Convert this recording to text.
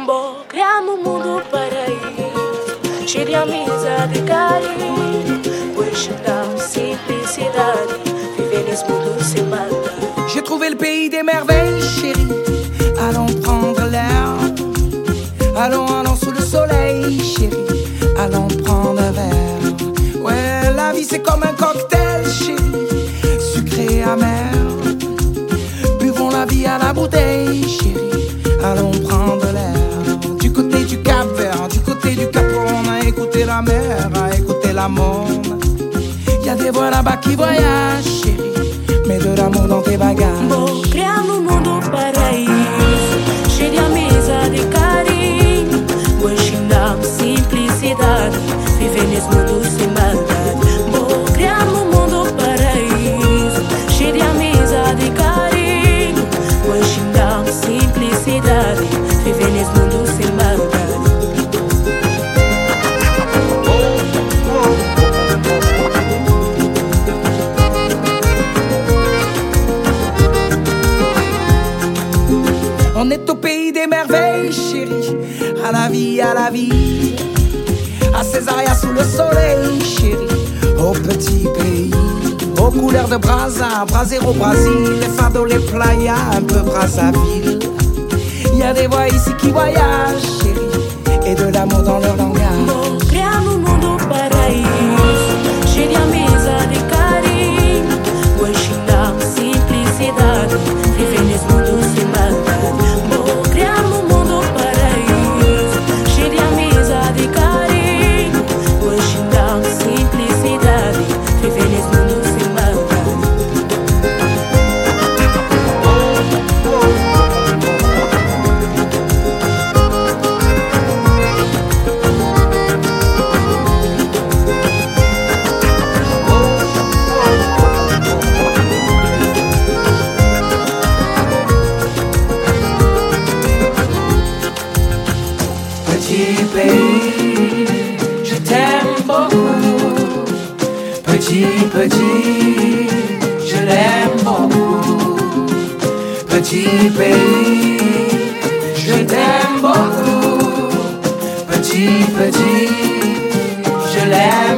Bom, criamos um mundo paraíso, cheio de amizade e carinho. Pois dá simplicidade, viver nesse mundo sem maldade. J'ai trouvé le pays des merveilles, chérie. Allons prendre l'air. Allons sous le soleil, chérie. Allons prendre un verre. Ouais, la vie c'est comme un cocktail, chérie. Sucré et amer. Buvons la vie à la bouteille, chérie. Allons prendre l'air. Du côté du Cap-Vert, du côté du Cap-Rond, à écouter la mer, à écouter la monde. Y'a des voix là-bas qui voyagent, chérie. Mets de l'amour dans tes bagages. Bom, criamos um mundo paraíso, cheio de amizade e carinho. Pois dá simplicidade, viver nesse mundo sem maldade. Bom, criamos um mundo paraíso, cheio de amizade e carinho. Pois dá simplicidade, viver nesse mundo sem maldade. On est au pays des merveilles, chérie. À la vie, à la vie. À Césaria sous le soleil, chérie. Au petit pays. Aux couleurs de Brasa, Brasero, Brasil. Les fados, les playas, un peu Brazzaville. Y a des voix ici qui voyagent, chérie. Et de l'amour dans leur langage. Bom, criamos um mundo paraíso, cheio de amizade e carinho. Pois dá simplicidade, viver nesse mundo sem maldade. Bom, criamos um mundo paraíso, cheio de amizade e carinho. Pois dá simplicidade, viver nesse mundo sem maldade. Petit pays, je t'aime beaucoup. Petit, je l'aime beaucoup. Petit pays, je t'aime beaucoup. Petit, je l'aime.